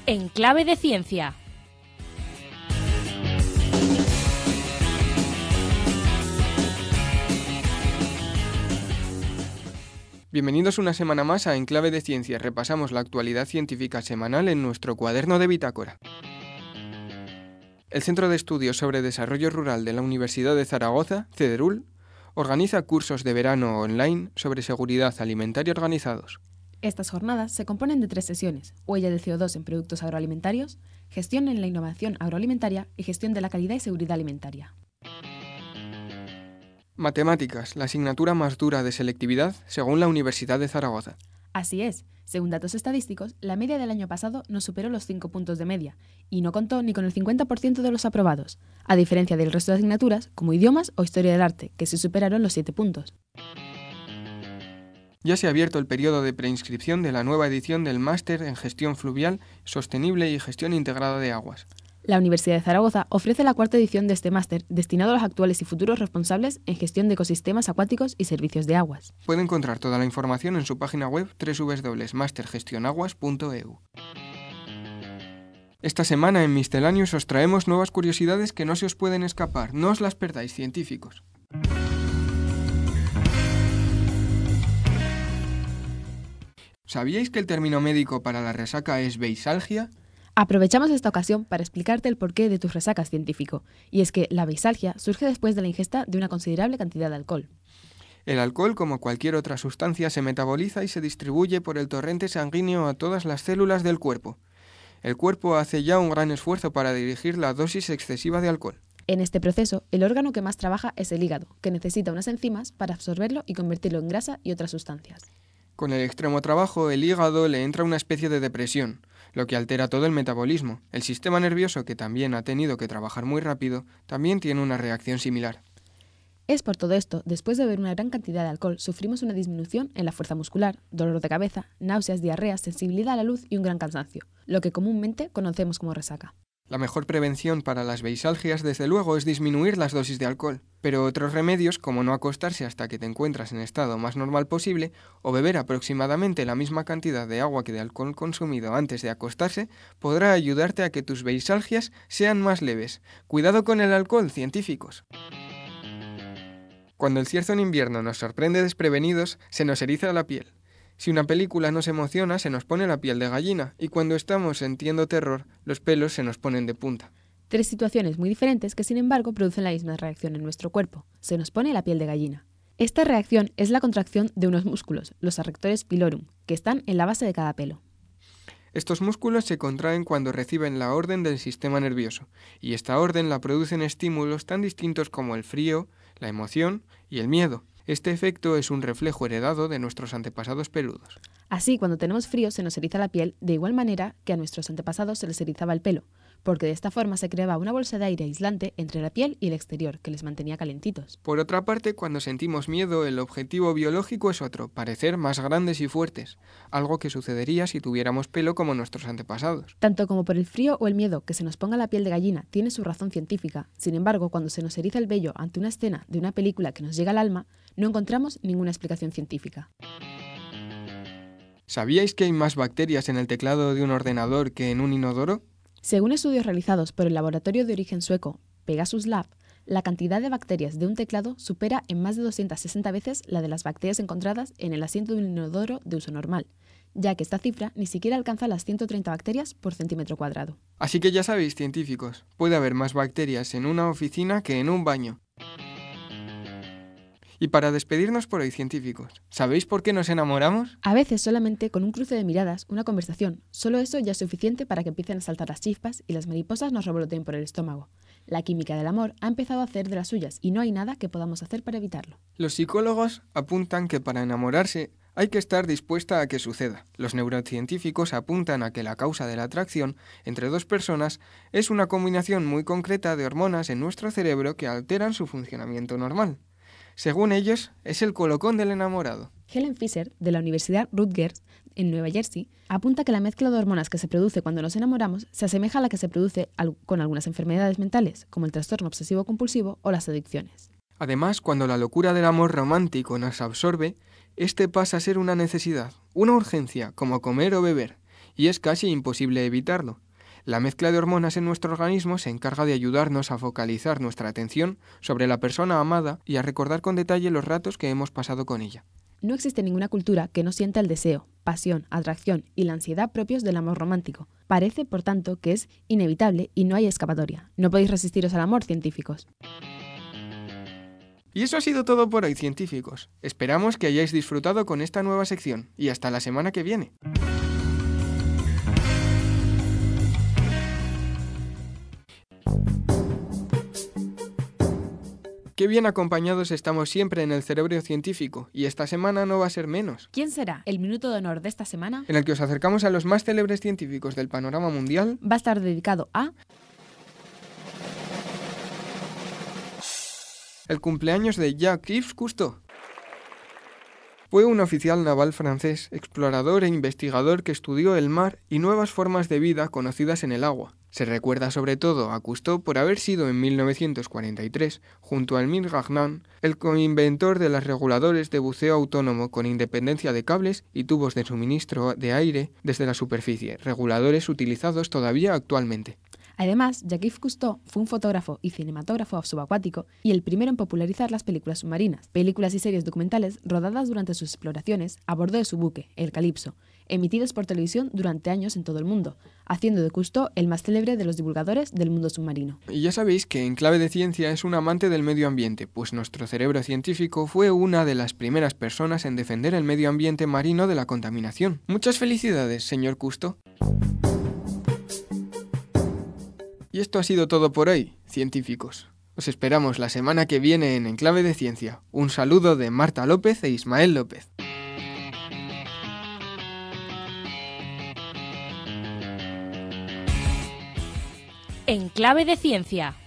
En Clave de Ciencia. Bienvenidos una semana más a En Clave de Ciencia. Repasamos la actualidad científica semanal en nuestro cuaderno de bitácora. El Centro de Estudios sobre Desarrollo Rural de la Universidad de Zaragoza, CEDERUL, organiza cursos de verano online sobre seguridad alimentaria organizados. Estas jornadas se componen de 3 sesiones: huella del CO2 en productos agroalimentarios, gestión en la innovación agroalimentaria y gestión de la calidad y seguridad alimentaria. Matemáticas, la asignatura más dura de selectividad según la Universidad de Zaragoza. Así es, según datos estadísticos, la media del año pasado no superó los 5 puntos de media y no contó ni con el 50% de los aprobados, a diferencia del resto de asignaturas como idiomas o historia del arte, que sí superaron los 7 puntos. Ya se ha abierto el periodo de preinscripción de la nueva edición del Máster en Gestión Fluvial, Sostenible y Gestión Integrada de Aguas. La Universidad de Zaragoza ofrece la 4ª edición de este máster destinado a los actuales y futuros responsables en gestión de ecosistemas acuáticos y servicios de aguas. Puede encontrar toda la información en su página web www.mastergestionaguas.eu. Esta semana en Misceláneos os traemos nuevas curiosidades que no se os pueden escapar. No os las perdáis, científicos. ¿Sabíais que el término médico para la resaca es beisalgia? Aprovechamos esta ocasión para explicarte el porqué de tus resacas, científico, y es que la beisalgia surge después de la ingesta de una considerable cantidad de alcohol. El alcohol, como cualquier otra sustancia, se metaboliza y se distribuye por el torrente sanguíneo a todas las células del cuerpo. El cuerpo hace ya un gran esfuerzo para dirigir la dosis excesiva de alcohol. En este proceso, el órgano que más trabaja es el hígado, que necesita unas enzimas para absorberlo y convertirlo en grasa y otras sustancias. Con el extremo trabajo, el hígado le entra una especie de depresión, lo que altera todo el metabolismo. El sistema nervioso, que también ha tenido que trabajar muy rápido, también tiene una reacción similar. Es por todo esto, después de beber una gran cantidad de alcohol, sufrimos una disminución en la fuerza muscular, dolor de cabeza, náuseas, diarreas, sensibilidad a la luz y un gran cansancio, lo que comúnmente conocemos como resaca. La mejor prevención para las beisalgias, desde luego, es disminuir las dosis de alcohol, pero otros remedios, como no acostarse hasta que te encuentras en estado más normal posible, o beber aproximadamente la misma cantidad de agua que de alcohol consumido antes de acostarse, podrá ayudarte a que tus beisalgias sean más leves. Cuidado con el alcohol, científicos. Cuando el cierzo en invierno nos sorprende desprevenidos, se nos eriza la piel. Si una película nos emociona, se nos pone la piel de gallina, y cuando estamos sintiendo terror, los pelos se nos ponen de punta. 3 situaciones muy diferentes que, sin embargo, producen la misma reacción en nuestro cuerpo. Se nos pone la piel de gallina. Esta reacción es la contracción de unos músculos, los arrectores pilorum, que están en la base de cada pelo. Estos músculos se contraen cuando reciben la orden del sistema nervioso, y esta orden la producen estímulos tan distintos como el frío, la emoción y el miedo. Este efecto es un reflejo heredado de nuestros antepasados peludos. Así, cuando tenemos frío se nos eriza la piel de igual manera que a nuestros antepasados se les erizaba el pelo, porque de esta forma se creaba una bolsa de aire aislante entre la piel y el exterior, que les mantenía calentitos. Por otra parte, cuando sentimos miedo, el objetivo biológico es otro, parecer más grandes y fuertes, algo que sucedería si tuviéramos pelo como nuestros antepasados. Tanto como por el frío o el miedo que se nos ponga la piel de gallina tiene su razón científica, sin embargo, cuando se nos eriza el vello ante una escena de una película que nos llega al alma, no encontramos ninguna explicación científica. ¿Sabíais que hay más bacterias en el teclado de un ordenador que en un inodoro? Según estudios realizados por el laboratorio de origen sueco Pegasus Lab, la cantidad de bacterias de un teclado supera en más de 260 veces la de las bacterias encontradas en el asiento de un inodoro de uso normal, ya que esta cifra ni siquiera alcanza las 130 bacterias por centímetro cuadrado. Así que ya sabéis, científicos, puede haber más bacterias en una oficina que en un baño. Y para despedirnos por hoy, científicos, ¿sabéis por qué nos enamoramos? A veces solamente con un cruce de miradas, una conversación, solo eso ya es suficiente para que empiecen a saltar las chispas y las mariposas nos revoloteen por el estómago. La química del amor ha empezado a hacer de las suyas y no hay nada que podamos hacer para evitarlo. Los psicólogos apuntan que para enamorarse hay que estar dispuesta a que suceda. Los neurocientíficos apuntan a que la causa de la atracción entre dos personas es una combinación muy concreta de hormonas en nuestro cerebro que alteran su funcionamiento normal. Según ellos, es el colocón del enamorado. Helen Fisher, de la Universidad Rutgers, en Nueva Jersey, apunta que la mezcla de hormonas que se produce cuando nos enamoramos se asemeja a la que se produce con algunas enfermedades mentales, como el trastorno obsesivo-compulsivo o las adicciones. Además, cuando la locura del amor romántico nos absorbe, este pasa a ser una necesidad, una urgencia, como comer o beber, y es casi imposible evitarlo. La mezcla de hormonas en nuestro organismo se encarga de ayudarnos a focalizar nuestra atención sobre la persona amada y a recordar con detalle los ratos que hemos pasado con ella. No existe ninguna cultura que no sienta el deseo, pasión, atracción y la ansiedad propios del amor romántico. Parece, por tanto, que es inevitable y no hay escapatoria. No podéis resistiros al amor, científicos. Y eso ha sido todo por hoy, científicos. Esperamos que hayáis disfrutado con esta nueva sección y hasta la semana que viene. Qué bien acompañados estamos siempre en el Cerebro Científico, y esta semana no va a ser menos. ¿Quién será el minuto de honor de esta semana? En el que os acercamos a los más célebres científicos del panorama mundial. Va a estar dedicado a... el cumpleaños de Jacques Cousteau. Fue un oficial naval francés, explorador e investigador que estudió el mar y nuevas formas de vida conocidas en el agua. Se recuerda sobre todo a Cousteau por haber sido en 1943, junto a Émile Gagnan, el coinventor de los reguladores de buceo autónomo con independencia de cables y tubos de suministro de aire desde la superficie, reguladores utilizados todavía actualmente. Además, Jacques Cousteau fue un fotógrafo y cinematógrafo subacuático y el primero en popularizar las películas submarinas, películas y series documentales rodadas durante sus exploraciones a bordo de su buque, el Calypso, emitidos por televisión durante años en todo el mundo, haciendo de Cousteau el más célebre de los divulgadores del mundo submarino. Y ya sabéis que En Clave de Ciencia es un amante del medio ambiente, pues nuestro cerebro científico fue una de las primeras personas en defender el medio ambiente marino de la contaminación. Muchas felicidades, señor Cousteau. Y esto ha sido todo por hoy, científicos. Os esperamos la semana que viene en Clave de Ciencia. Un saludo de Marta López e Ismael López. En Clave de Ciencia.